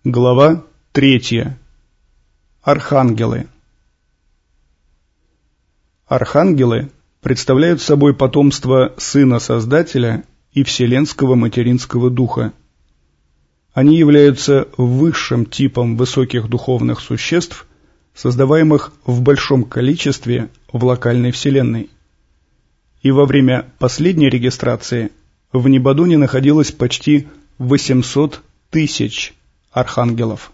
Глава 3. Архангелы. Архангелы представляют собой потомство Сына Создателя и Вселенского Материнского Духа. Они являются высшим типом высоких духовных существ, создаваемых в большом количестве в локальной Вселенной. И во время последней регистрации в Нибадоне находилось почти 800 тысяч архангелов.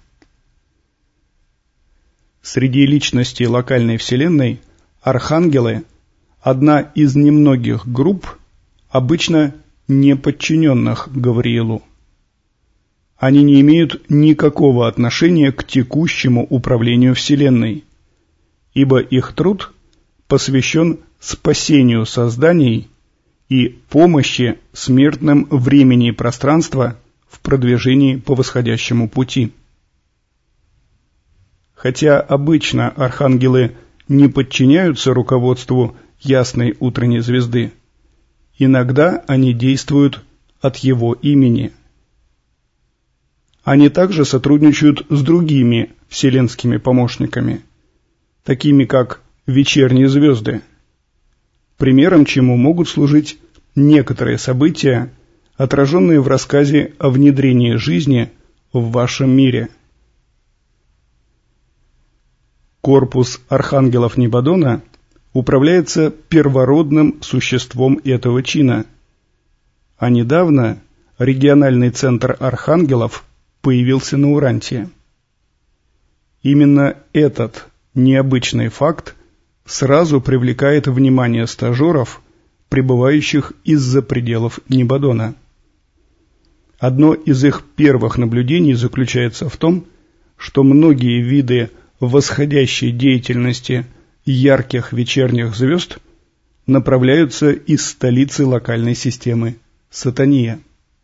Среди личностей локальной Вселенной архангелы – одна из немногих групп, обычно не подчиненных Гавриилу. Они не имеют никакого отношения к текущему управлению Вселенной, ибо их труд посвящен спасению созданий и помощи смертным времени и пространства в продвижении по восходящему пути. Хотя обычно архангелы не подчиняются руководству ясной утренней звезды, иногда они действуют от его имени. Они также сотрудничают с другими вселенскими помощниками, такими как вечерние звезды, примером чему могут служить некоторые события, отраженные в рассказе о внедрении жизни в вашем мире. Корпус архангелов Нибадона управляется первородным существом этого чина, а недавно региональный центр архангелов появился на Урантии. Именно этот необычный факт сразу привлекает внимание стажеров, прибывающих из-за пределов Нибадона. Одно из их первых наблюдений заключается в том, что многие виды восходящей деятельности ярких вечерних звезд направляются из столицы локальной системы Сатания.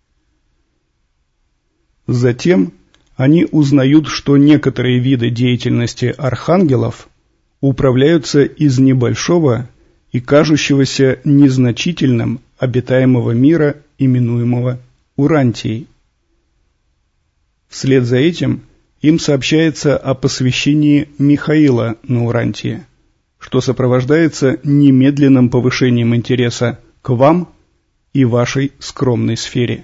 Затем они узнают, что некоторые виды деятельности архангелов управляются из небольшого и кажущегося незначительным обитаемого мира, именуемого Урантией. Вслед за этим им сообщается о посвящении Михаила на Урантии, что сопровождается немедленным повышением интереса к вам и вашей скромной сфере.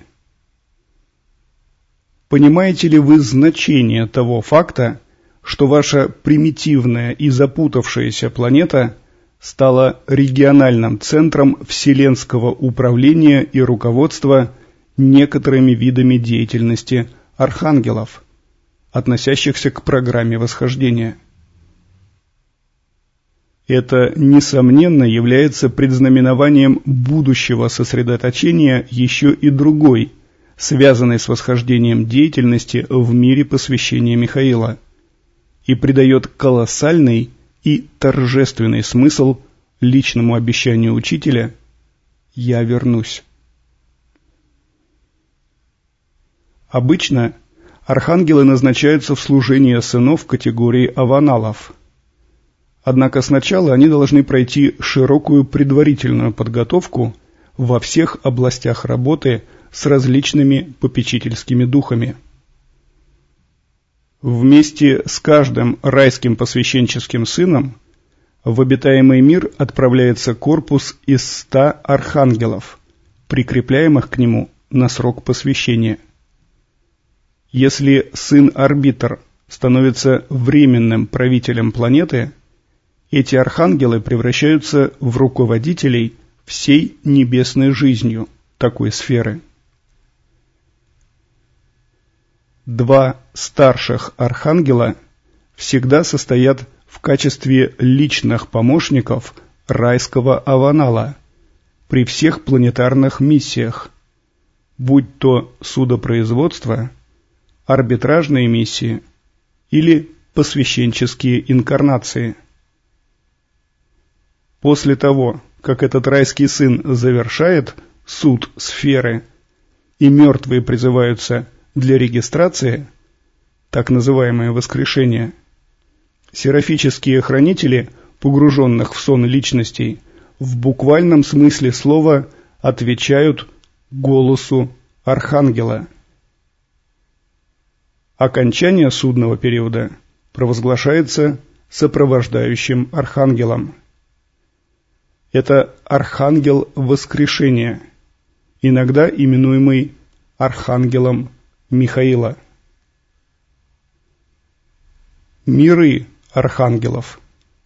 Понимаете ли вы значение того факта, что ваша примитивная и запутавшаяся планета стала региональным центром вселенского управления и руководства некоторыми видами деятельности архангелов, относящихся к программе восхождения? Это, несомненно, является предзнаменованием будущего сосредоточения еще и другой, связанной с восхождением деятельности в мире посвящения Михаила, и придает колоссальный и торжественный смысл личному обещанию учителя «Я вернусь». Обычно архангелы назначаются в служение сынов категории аваналов. Однако сначала они должны пройти широкую предварительную подготовку во всех областях работы с различными попечительскими духами. Вместе с каждым райским посвященческим сыном в обитаемый мир отправляется корпус из 100 архангелов, прикрепляемых к нему на срок посвящения. Если сын-арбитр становится временным правителем планеты, эти архангелы превращаются в руководителей всей небесной жизнью такой сферы. 2 старших архангела всегда состоят в качестве личных помощников райского аванала при всех планетарных миссиях, будь то судопроизводство, арбитражные миссии или посвященческие инкарнации. После того, как этот райский сын завершает суд сферы и мертвые призываются для регистрации, так называемое воскрешение, серафические хранители, погруженных в сон личностей, в буквальном смысле слова отвечают голосу архангела. Окончание судного периода провозглашается сопровождающим архангелом. Это архангел воскрешения, иногда именуемый архангелом Михаила. Миры архангелов.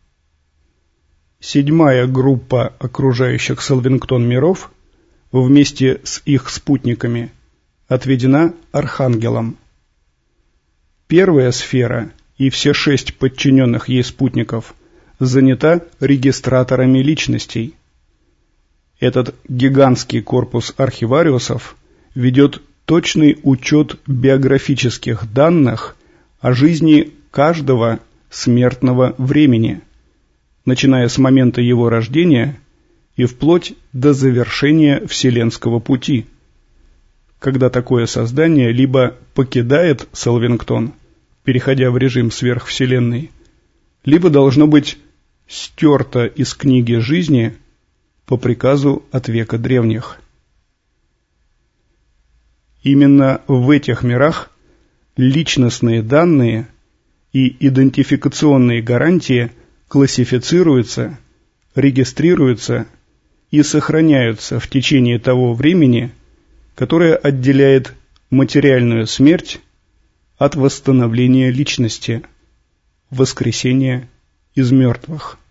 7-я группа окружающих Салвингтон миров вместе с их спутниками отведена архангелам. 1-я сфера и все 6 подчиненных ей спутников занята регистраторами личностей. Этот гигантский корпус архивариусов ведет точный учет биографических данных о жизни каждого смертного времени, начиная с момента его рождения и вплоть до завершения Вселенского пути, когда такое создание либо покидает Салвингтон, переходя в режим сверхвселенной, либо должно быть стерто из книги жизни по приказу от века древних. Именно в этих мирах личностные данные и идентификационные гарантии классифицируются, регистрируются и сохраняются в течение того времени, которое отделяет материальную смерть от восстановления личности, воскресения из мертвых.